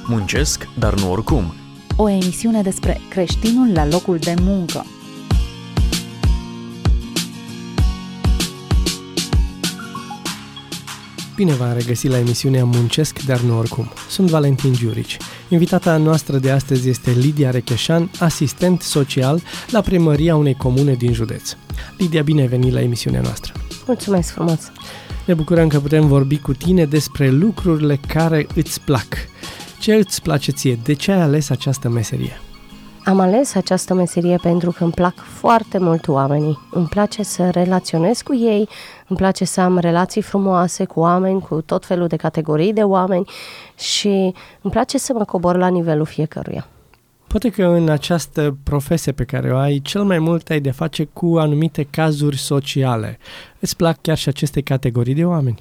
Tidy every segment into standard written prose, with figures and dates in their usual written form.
Muncesc, dar nu oricum. O emisiune despre creștinul la locul de muncă. Bine v-am regăsit la emisiunea Muncesc, dar nu oricum. Sunt Valentin Giurici. Invitata noastră de astăzi este Lidia Recheșan, asistent social la primăria unei comune din județ. Lidia, bine ai venit la emisiunea noastră. Mulțumesc frumos! Ne bucurăm că putem vorbi cu tine despre lucrurile care îți plac. Ce îți place ție? De ce ai ales această meserie? Am ales această meserie pentru că îmi plac foarte mult oamenii. Îmi place să relaționez cu ei, îmi place să am relații frumoase cu oameni, cu tot felul de categorii de oameni și îmi place să mă cobor la nivelul fiecăruia. Poate că în această profesie pe care o ai, cel mai mult ai de face cu anumite cazuri sociale. Îți plac chiar și aceste categorii de oameni?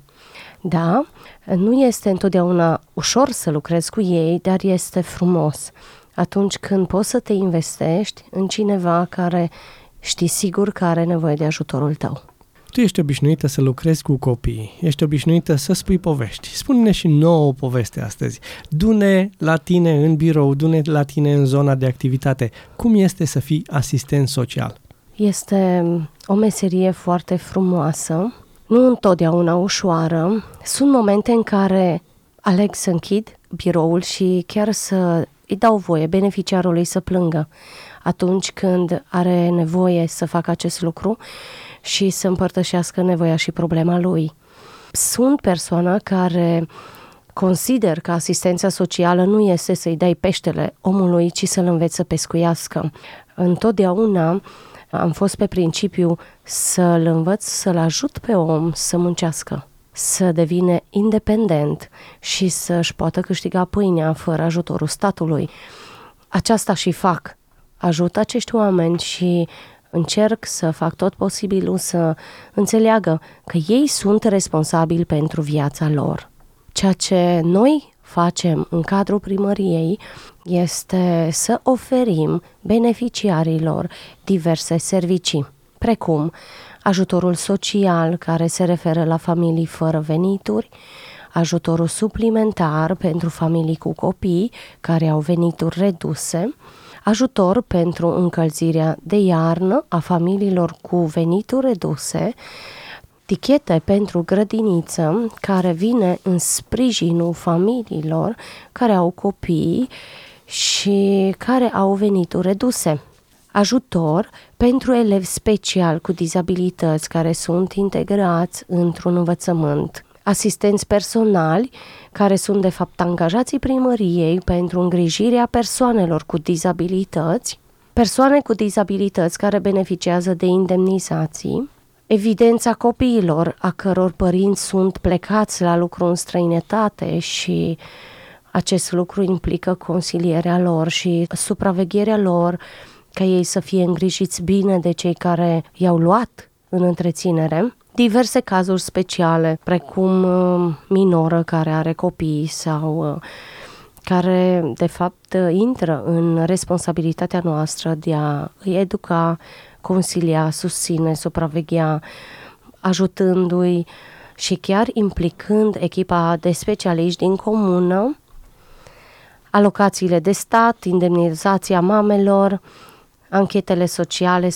Da, nu este întotdeauna ușor să lucrezi cu ei, dar este frumos atunci când poți să te investești în cineva care știi sigur că are nevoie de ajutorul tău. Tu ești obișnuită să lucrezi cu copiii, ești obișnuită să spui povești. Spune-ne și nouă o poveste astăzi. Du-ne la tine în birou, du-ne la tine în zona de activitate. Cum este să fii asistent social? Este o meserie foarte frumoasă, nu întotdeauna ușoară. Sunt momente în care aleg să închid biroul și chiar să îi dau voie beneficiarului să plângă atunci când are nevoie să facă acest lucru și să împărtășească nevoia și problema lui. Sunt persoane care consider că asistența socială nu este să-i dai peștele omului, ci să-l înveți să pescuiască. Întotdeauna am fost pe principiu să-l învăț, să-l ajut pe om să muncească, să devină independent și să-și poată câștiga pâinea fără ajutorul statului. Aceasta și fac. Ajut acești oameni și încerc să fac tot posibilul să înțeleagă că ei sunt responsabili pentru viața lor. Ceea ce noi facem în cadrul primăriei este să oferim beneficiarilor diverse servicii, precum ajutorul social care se referă la familii fără venituri, ajutorul suplimentar pentru familii cu copii care au venituri reduse, ajutor pentru încălzirea de iarnă a familiilor cu venituri reduse, tichete pentru grădiniță care vine în sprijinul familiilor care au copii și care au venituri reduse. Ajutor pentru elevi special cu dizabilități care sunt integrați într-un învățământ. Asistenți personali care sunt de fapt angajații primăriei pentru îngrijirea persoanelor cu dizabilități, persoane cu dizabilități care beneficiază de indemnizații, evidența copiilor a căror părinți sunt plecați la lucru în străinătate și acest lucru implică consilierea lor și supravegherea lor ca ei să fie îngrijiți bine de cei care i-au luat în întreținere, diverse cazuri speciale, precum minoră care are copii sau care de fapt intră în responsabilitatea noastră de a îi educa, consilia, susține, supraveghea, ajutându-i și chiar implicând echipa de specialiști din comună, alocațiile de stat, indemnizația mamelor, anchetele sociale,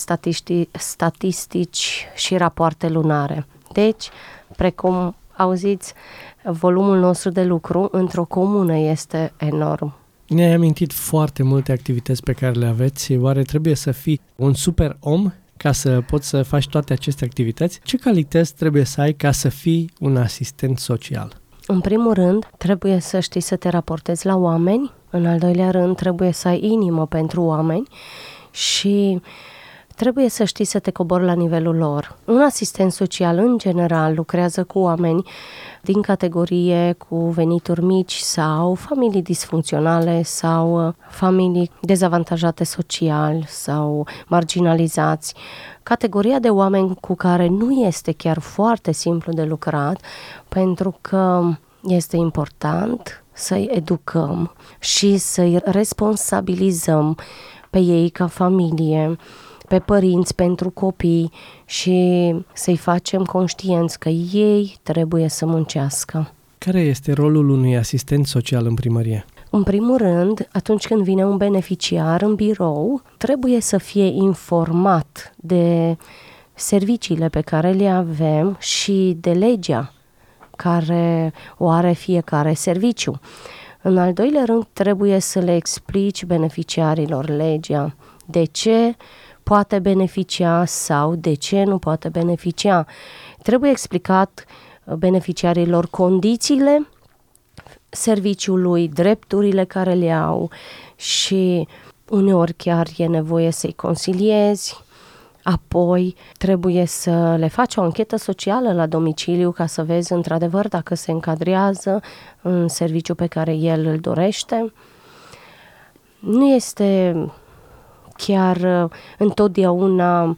statistici și rapoarte lunare. Deci, precum auziți, volumul nostru de lucru într-o comună este enorm. Ne-ai amintit foarte multe activități pe care le aveți. Oare trebuie să fii un super om ca să poți să faci toate aceste activități? Ce calități trebuie să ai ca să fii un asistent social? În primul rând, trebuie să știi să te raportezi la oameni. În al doilea rând, trebuie să ai inimă pentru oameni și trebuie să știi să te cobori la nivelul lor. Un asistent social, în general, lucrează cu oameni din categorie cu venituri mici sau familii disfuncționale sau familii dezavantajate social sau marginalizați. Categoria de oameni cu care nu este chiar foarte simplu de lucrat, pentru că este important să-i educăm și să-i responsabilizăm pe ei ca familie, pe părinți pentru copii și să-i facem conștienți că ei trebuie să muncească. Care este rolul unui asistent social în primărie? În primul rând, atunci când vine un beneficiar în birou, trebuie să fie informat de serviciile pe care le avem și de legea care o are fiecare serviciu. În al doilea rând, trebuie să le explici beneficiarilor legea, de ce poate beneficia sau de ce nu poate beneficia. Trebuie explicat beneficiarilor condițiile serviciului, drepturile care le au și uneori chiar e nevoie să-i consiliezi. Apoi trebuie să le faci o anchetă socială la domiciliu ca să vezi într-adevăr dacă se încadrează în serviciul pe care el îl dorește. Nu este chiar întotdeauna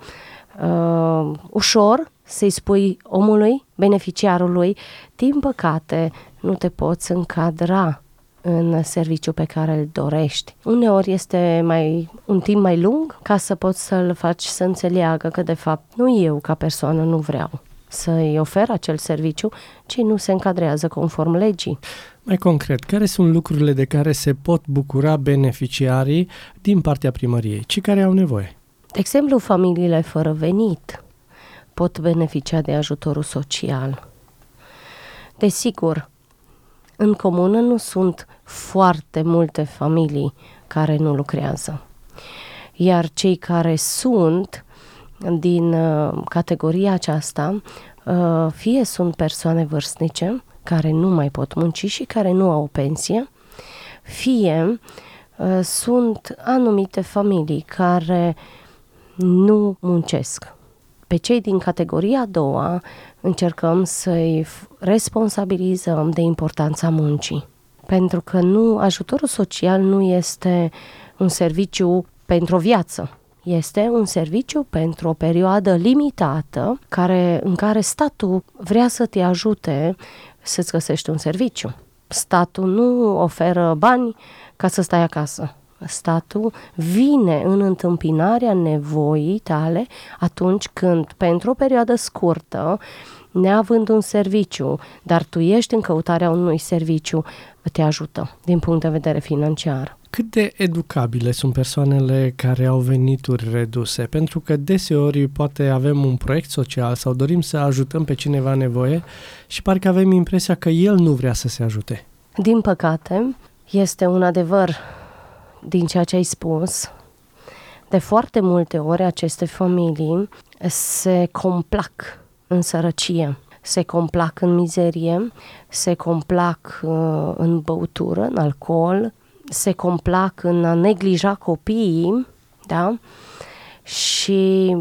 ușor să-i spui omului, beneficiarului, din păcate nu te poți încadra în serviciul pe care îl dorești. Uneori este un timp mai lung ca să poți să-l faci să înțeleagă că de fapt nu eu ca persoană nu vreau să-i ofer acel serviciu, ci nu se încadrează conform legii. Mai concret, care sunt lucrurile de care se pot bucura beneficiarii din partea primăriei, cei care au nevoie? De exemplu, familiile fără venit pot beneficia de ajutorul social. Desigur, în comună nu sunt foarte multe familii care nu lucrează, iar cei care sunt din categoria aceasta, fie sunt persoane vârstnice care nu mai pot munci și care nu au o pensie, fie sunt anumite familii care nu muncesc. Pe cei din categoria a doua încercăm să-i responsabilizăm de importanța muncii, pentru că ajutorul social nu este un serviciu pentru o viață, este un serviciu pentru o perioadă limitată în care statul vrea să te ajute să-ți găsești un serviciu. Statul nu oferă bani ca să stai acasă. Statul vine în întâmpinarea nevoii tale atunci când, pentru o perioadă scurtă, neavând un serviciu, dar tu ești în căutarea unui serviciu, te ajută din punct de vedere financiar. Cât de educabile sunt persoanele care au venituri reduse? Pentru că deseori poate avem un proiect social sau dorim să ajutăm pe cineva în nevoie și parcă avem impresia că el nu vrea să se ajute. Din păcate, este un adevăr din ceea ce ai spus. De foarte multe ori aceste familii se complac în sărăcie, se complac în mizerie, se complac în băutură, în alcool, se complac în a neglija copiii, da? Și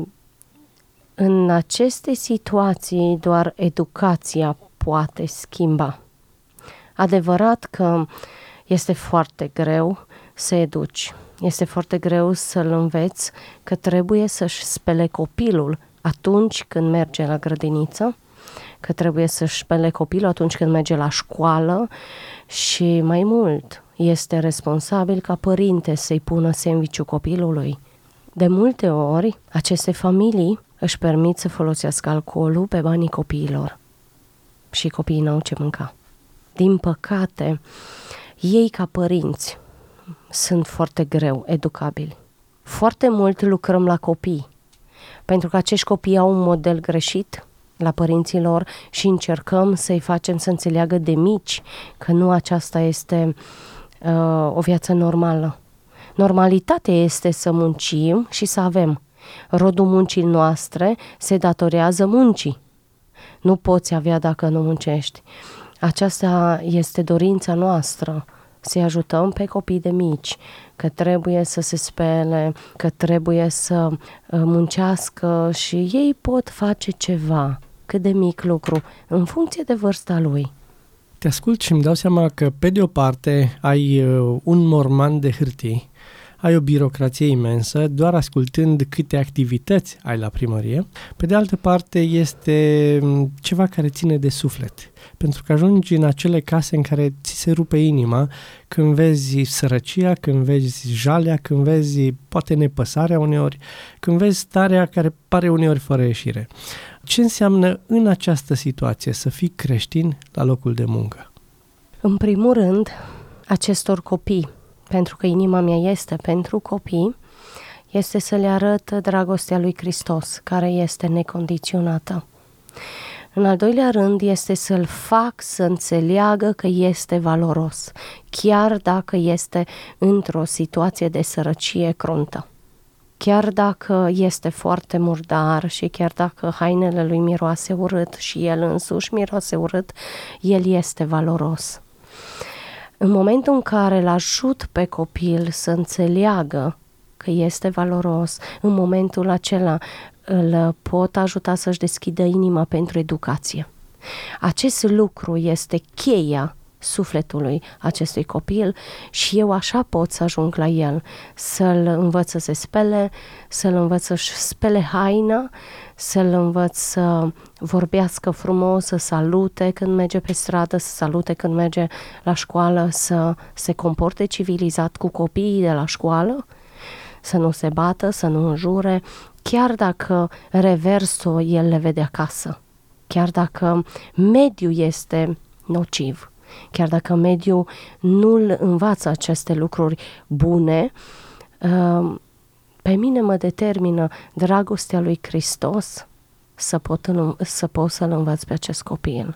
în aceste situații doar educația poate schimba. Adevărat că este foarte greu să educi, este foarte greu să-l înveți că trebuie să-și spele copilul atunci când merge la grădiniță, că trebuie să-și spele copilul atunci când merge la școală și mai mult, este responsabil ca părinte să-i pună sandwich-ul copilului. De multe ori, aceste familii își permit să folosească alcoolul pe banii copiilor și copiii n-au ce mânca. Din păcate, ei ca părinți sunt foarte greu educabili. Foarte mult lucrăm la copii, pentru că acești copii au un model greșit la părinții lor și încercăm să-i facem să înțeleagă de mici că nu aceasta este o viață normală. Normalitatea este să muncim și să avem. Rodul muncii noastre se datorează muncii. Nu poți avea dacă nu muncești. Aceasta este dorința noastră, să-i ajutăm pe copii de mici, că trebuie să se spele, că trebuie să muncească și ei pot face ceva, cât de mic lucru, în funcție de vârsta lui. Te ascult și îmi dau seama că, pe de o parte, ai un morman de hârtii, ai o birocrație imensă, doar ascultând câte activități ai la primărie. Pe de altă parte, este ceva care ține de suflet, pentru că ajungi în acele case în care ți se rupe inima când vezi sărăcia, când vezi jalea, când vezi poate nepăsarea uneori, când vezi starea care pare uneori fără ieșire. Ce înseamnă în această situație să fii creștin la locul de muncă? În primul rând, acestor copii, pentru că inima mea este pentru copii, este să le arăt dragostea lui Hristos, care este necondiționată. În al doilea rând este să-l fac să înțeleagă că este valoros, chiar dacă este într-o situație de sărăcie cruntă. Chiar dacă este foarte murdar și chiar dacă hainele lui miroase urât și el însuși miroase urât, el este valoros. În momentul în care îl ajut pe copil să înțeleagă că este valoros, în momentul acela îl pot ajuta să-și deschidă inima pentru educație. Acest lucru este cheia sufletului acestui copil și eu așa pot să ajung la el, să-l învăț să se spele, să-l învăț să-și spele haina, să-l învăț să vorbească frumos, să salute când merge pe stradă, să salute când merge la școală, să se comporte civilizat cu copiii de la școală, să nu se bată, să nu înjure, chiar dacă reversul el le vede acasă, chiar dacă mediul este nociv, chiar dacă mediul nu-l învață aceste lucruri bune, pe mine mă determină dragostea lui Hristos să pot să-l învăț pe acest copil.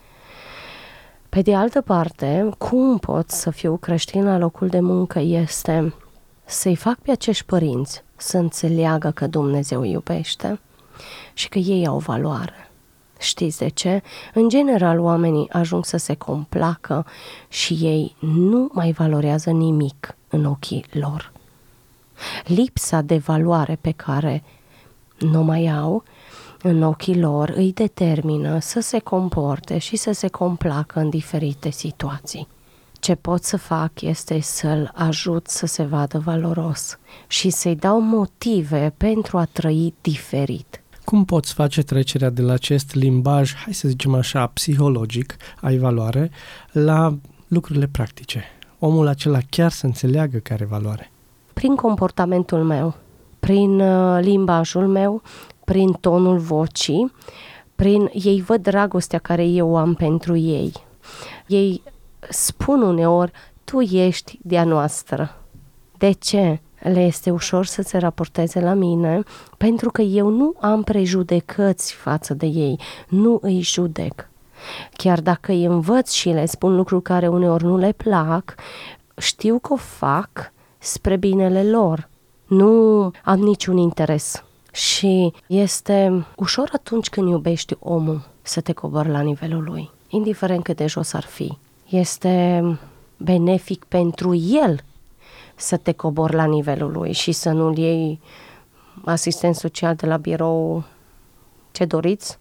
Pe de altă parte, cum pot să fiu creștin la locul de muncă este să-i fac pe acești părinți să înțeleagă că Dumnezeu iubește și că ei au valoare. Știți de ce? În general, oamenii ajung să se complacă și ei nu mai valorează nimic în ochii lor. Lipsa de valoare pe care nu mai au în ochii lor îi determină să se comporte și să se complacă în diferite situații. Ce pot să fac este să-l ajut să se vadă valoros și să-i dau motive pentru a trăi diferit. Cum poți face trecerea de la acest limbaj, hai să zicem așa, psihologic, ai valoare, la lucrurile practice? Omul acela chiar să înțeleagă că are valoare. Prin comportamentul meu, prin limbajul meu, prin tonul vocii, ei văd dragostea care eu o am pentru ei. Ei spun uneori, tu ești de-a noastră. De ce? Le este ușor să se raporteze la mine, pentru că eu nu am prejudecăți față de ei, nu îi judec. Chiar dacă îi învăț și le spun lucruri care uneori nu le plac, știu că o fac spre binele lor. Nu am niciun interes. Și este ușor atunci când iubești omul să te cobori la nivelul lui, indiferent cât de jos ar fi. Este benefic pentru el să te cobori la nivelul lui și să nu-l iei asistent social de la birou, ce doriți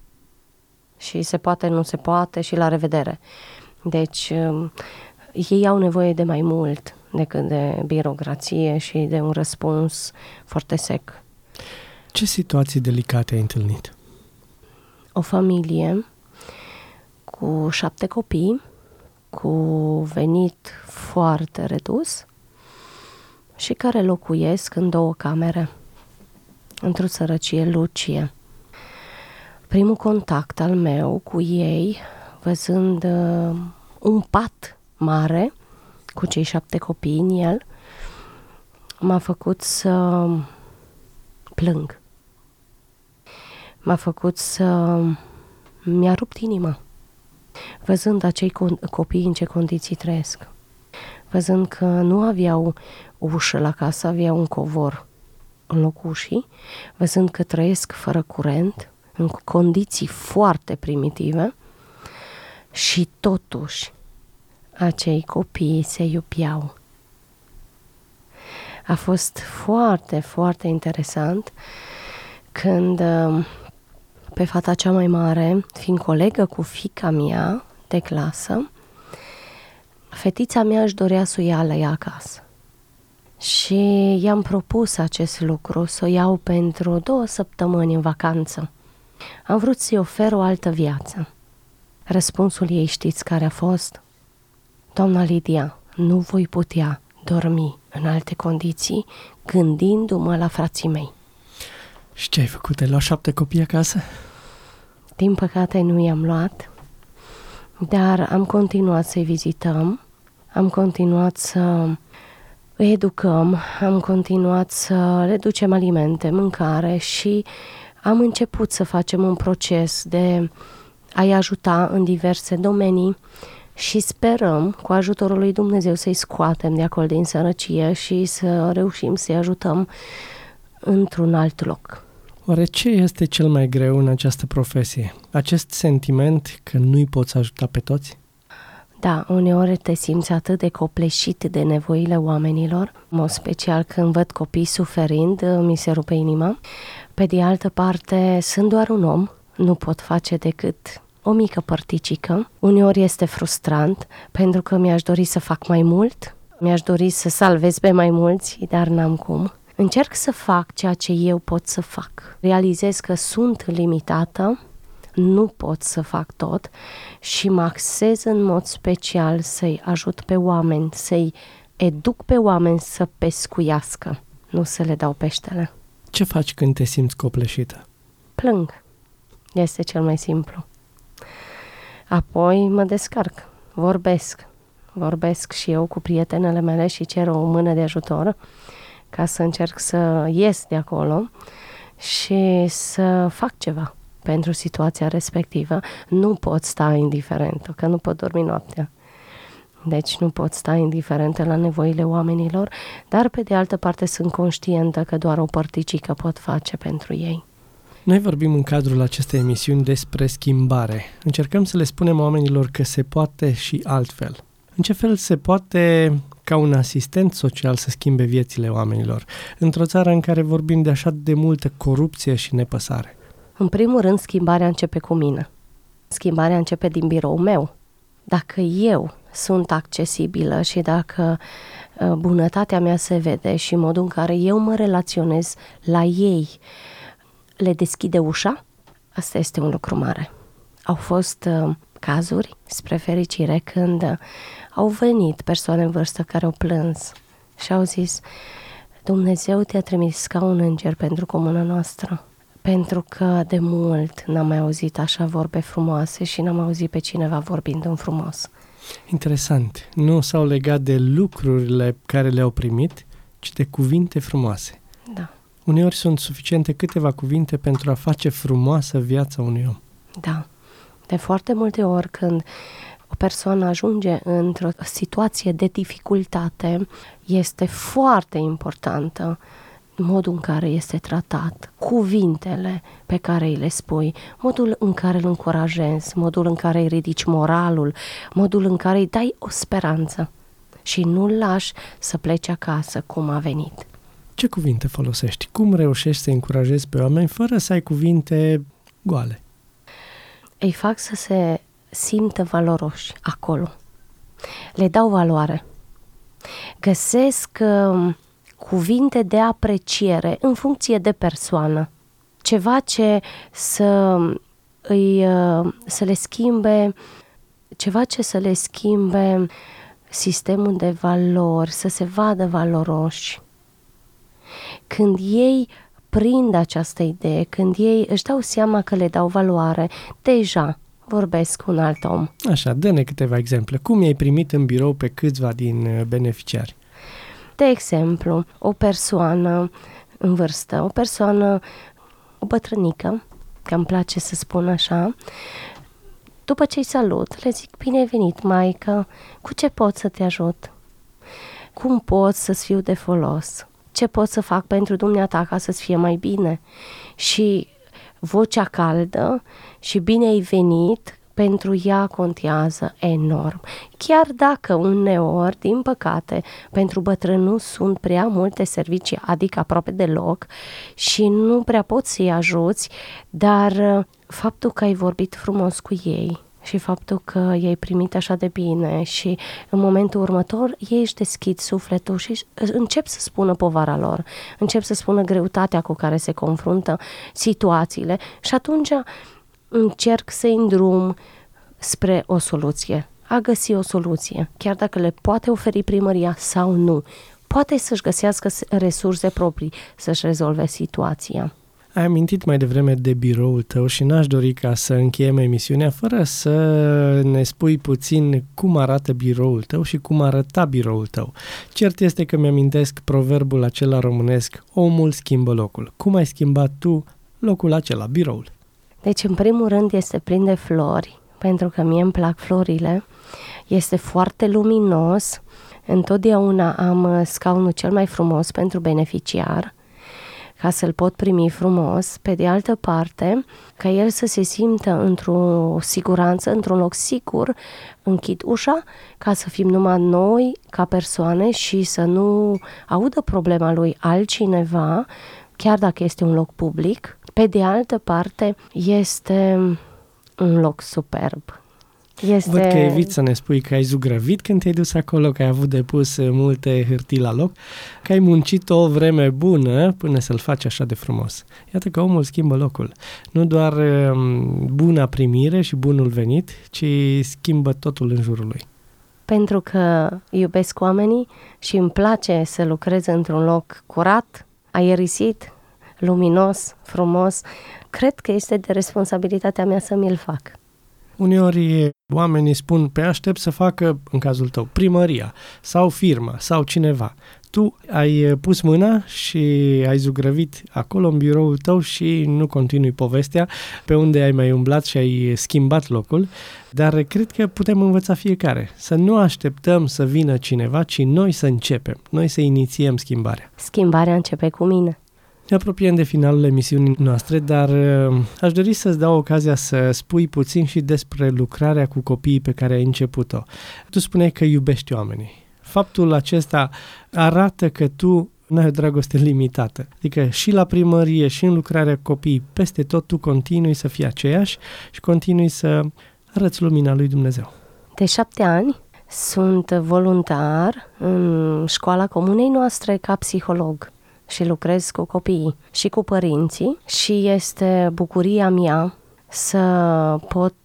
și se poate, nu se poate și la revedere. Deci ei au nevoie de mai mult decât de birocrație și de un răspuns foarte sec. Ce situații delicate ai întâlnit? O familie cu 7 copii, cu venit foarte redus și care locuiesc în 2 camere, într-o sărăcie lucie. Primul contact al meu cu ei, văzând un pat mare cu cei 7 copii în el, m-a făcut să plâng. M-a făcut să mi-a rupt inima, văzând acei copii în ce condiții trăiesc, văzând că nu aveau ușă la casă, aveau un covor în locul ușii, văzând că trăiesc fără curent, în condiții foarte primitive și totuși acei copii se iubeau. A fost foarte, foarte interesant când pe fata cea mai mare, fiind colegă cu fiica mea de clasă, fetița mea își dorea să o ia la ea acasă. Și i-am propus acest lucru, să o iau pentru 2 săptămâni în vacanță. Am vrut să-i ofer o altă viață. Răspunsul ei știți care a fost? Doamna Lidia, nu voi putea dormi în alte condiții gândindu-mă la frații mei. Și ce ai făcut? Ai luat 7 copii acasă? Din păcate nu i-am luat, dar am continuat să-i vizităm, am continuat să îi educăm, am continuat să le ducem alimente, mâncare și am început să facem un proces de a-i ajuta în diverse domenii și sperăm, cu ajutorul lui Dumnezeu, să-i scoatem de acolo din sărăcie și să reușim să-i ajutăm într-un alt loc. Oare ce este cel mai greu în această profesie? Acest sentiment că nu-i poți ajuta pe toți? Da, uneori te simți atât de copleșit de nevoile oamenilor, în mod special când văd copii suferind, mi se rupe inima. Pe de altă parte, sunt doar un om, nu pot face decât o mică părticică. Uneori este frustrant, pentru că mi-aș dori să fac mai mult, mi-aș dori să salvez pe mai mulți, dar n-am cum. Încerc să fac ceea ce eu pot să fac. Realizez că sunt limitată, nu pot să fac tot și mă axez în mod special să-i ajut pe oameni, să-i educ pe oameni să pescuiască, nu să le dau peștele. Ce faci când te simți copleșită? Plâng. Este cel mai simplu. Apoi mă descarc, vorbesc și eu cu prietenele mele și cer o mână de ajutor ca să încerc să ies de acolo și să fac ceva pentru situația respectivă. Nu pot sta indiferentă, că nu pot dormi noaptea. Deci nu pot sta indiferentă la nevoile oamenilor, dar pe de altă parte sunt conștientă că doar o părticică pot face pentru ei. Noi vorbim în cadrul acestei emisiuni despre schimbare. Încercăm să le spunem oamenilor că se poate și altfel. În ce fel se poate ca un asistent social să schimbe viețile oamenilor, într-o țară în care vorbim de așa de multă corupție și nepăsare? În primul rând, schimbarea începe cu mine. Schimbarea începe din biroul meu. Dacă eu sunt accesibilă și dacă bunătatea mea se vede și modul în care eu mă relaționez la ei le deschide ușa, asta este un lucru mare. Au fost cazuri, spre fericire, când au venit persoane în vârstă care au plâns și au zis: Dumnezeu te-a trimis ca un înger pentru comuna noastră, pentru că de mult n-am mai auzit așa vorbe frumoase și n-am auzit pe cineva vorbind în frumos. Interesant. Nu s-au legat de lucrurile care le-au primit, ci de cuvinte frumoase. Da. Uneori sunt suficiente câteva cuvinte pentru a face frumoasă viața unui om. Da. De foarte multe ori când o persoană ajunge într-o situație de dificultate, este foarte importantă modul în care este tratat, cuvintele pe care îi le spui, modul în care îl încurajezi, modul în care îi ridici moralul, modul în care îi dai o speranță și nu-l lași să plece acasă cum a venit. Ce cuvinte folosești? Cum reușești să încurajezi pe oameni fără să ai cuvinte goale? Îi fac să se simtă valoroși acolo. Le dau valoare. Găsesc cuvinte de apreciere în funcție de persoană. Ceva ce să le schimbe, sistemul de valori, să se vadă valoroși. Când ei prind această idee, când ei își dau seama că le dau valoare, deja vorbesc cu un alt om. Așa, dă-ne câteva exemple. Cum i-ai primit în birou pe câțiva din beneficiari? De exemplu, o persoană în vârstă, o bătrânică, că îmi place să spun așa, după ce-i salut, le zic: bine ai venit, maică, cu ce pot să te ajut? Cum pot să-ți fiu de folos? Ce pot să fac pentru dumneata ca să-ți fie mai bine? Și vocea caldă și bine ai venit, pentru ea contează enorm. Chiar dacă uneori, din păcate, pentru bătrâni nu sunt prea multe servicii, adică aproape deloc, și nu prea poți să-i ajuți, dar faptul că ai vorbit frumos cu ei și faptul că i-ai primit așa de bine și în momentul următor ei își deschid sufletul și încep să spună povara lor, încep să spună greutatea cu care se confruntă, situațiile, și atunci încerc să-i îndrum spre o soluție, a găsi o soluție, chiar dacă le poate oferi primăria sau nu. Poate să-și găsească resurse proprii să-și rezolve situația. Ai amintit mai devreme de biroul tău și n-aș dori ca să încheiem emisiunea fără să ne spui puțin cum arată biroul tău și cum arăta biroul tău. Cert este că mi-amintesc proverbul acela românesc, omul schimbă locul. Cum ai schimbat tu locul acela, biroul? Deci, în primul rând, este plin de flori, pentru că mie îmi plac florile. Este foarte luminos. Întotdeauna am scaunul cel mai frumos pentru beneficiar, ca să-l pot primi frumos. Pe de altă parte, ca el să se simtă într-o siguranță, într-un loc sigur, închid ușa ca să fim numai noi ca persoane și să nu audă problema lui altcineva, chiar dacă este un loc public. Pe de altă parte, este un loc superb. Văd că eviți să ne spui că ai zugrăvit când te-ai dus acolo, că ai avut de pus multe hârtii la loc, că ai muncit o vreme bună până să-l faci așa de frumos. Iată că omul schimbă locul. Nu doar buna primire și bunul venit, ci schimbă totul în jurul lui. Pentru că iubesc oamenii și îmi place să lucrez într-un loc curat, aerisit, luminos, frumos, cred că este de responsabilitatea mea să mi-l fac. Uneori oamenii spun, pe aștept să facă, în cazul tău, primăria sau firma sau cineva. Tu ai pus mâna și ai zugrăvit acolo în biroul tău și nu continui povestea pe unde ai mai umblat și ai schimbat locul, dar cred că putem învăța fiecare. Să nu așteptăm să vină cineva, ci noi să începem, noi să inițiem schimbarea. Schimbarea începe cu mine. Ne apropiem de finalul emisiunii noastre, dar aș dori să-ți dau ocazia să spui puțin și despre lucrarea cu copiii pe care ai început-o. Tu spuneai că iubești oamenii. Faptul acesta arată că tu nu ai o dragoste limitată. Adică și la primărie și în lucrarea cu copiii, peste tot tu continui să fii aceeași și continui să arăți lumina lui Dumnezeu. De 7 ani sunt voluntar în școala comunei noastre ca psiholog. Și lucrez cu copiii și cu părinții și este bucuria mea să pot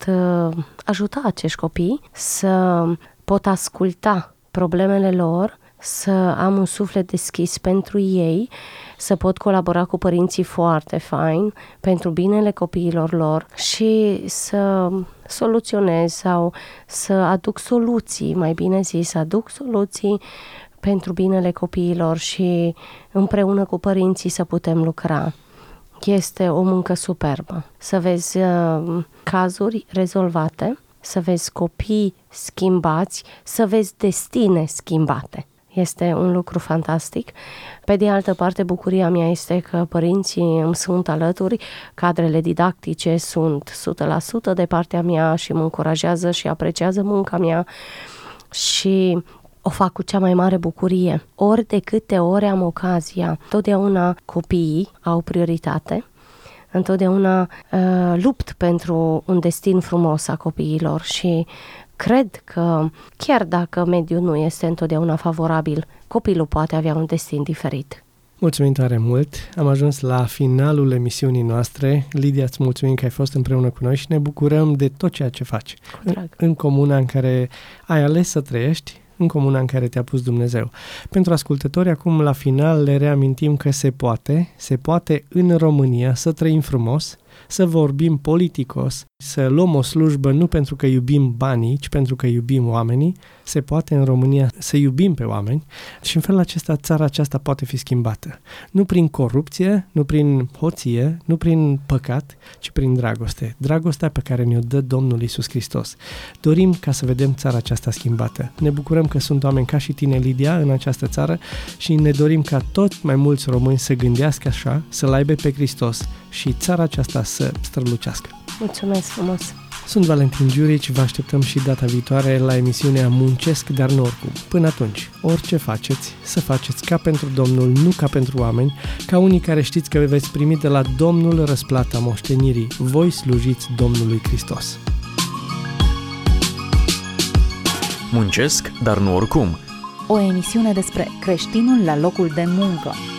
ajuta acești copii, să pot asculta problemele lor, să am un suflet deschis pentru ei, să pot colabora cu părinții foarte fain pentru binele copiilor lor și să soluționez sau să aduc soluții, mai bine zis, aduc soluții pentru binele copiilor și împreună cu părinții să putem lucra. Este o muncă superbă. Să vezi cazuri rezolvate, să vezi copii schimbați, să vezi destine schimbate. Este un lucru fantastic. Pe de altă parte, bucuria mea este că părinții îmi sunt alături, cadrele didactice sunt 100% de partea mea și mă încurajează și apreciază munca mea și o fac cu cea mai mare bucurie. Ori de câte ori am ocazia, totdeauna copiii au prioritate, întotdeauna lupt pentru un destin frumos a copiilor și cred că chiar dacă mediul nu este întotdeauna favorabil, copilul poate avea un destin diferit. Mulțumim tare mult! Am ajuns la finalul emisiunii noastre. Lidia, îți mulțumim că ai fost împreună cu noi și ne bucurăm de tot ceea ce faci. În comuna în care ai ales să trăiești, în comuna în care te-a pus Dumnezeu. Pentru ascultători, acum la final le reamintim că se poate în România să trăim frumos, să vorbim politicos, să luăm o slujbă nu pentru că iubim banii, ci pentru că iubim oamenii. Se poate în România să iubim pe oameni și în felul acesta țara aceasta poate fi schimbată. Nu prin corupție, nu prin hoție, nu prin păcat, ci prin dragoste. Dragostea pe care ne-o dă Domnul Iisus Hristos. Dorim ca să vedem țara aceasta schimbată. Ne bucurăm că sunt oameni ca și tine, Lidia, în această țară și ne dorim ca tot mai mulți români să gândească așa, să-L aibă pe Hristos și țara aceasta să strălucească. Mulțumesc frumos! Sunt Valentin Giurici, vă așteptăm și data viitoare la emisiunea Muncesc, dar nu oricum. Până atunci, orice faceți, să faceți ca pentru Domnul, nu ca pentru oameni, ca unii care știți că veți primi de la Domnul răsplata moștenirii. Voi slujiți Domnului Hristos. Muncesc, dar nu oricum. O emisiune despre creștinul la locul de muncă.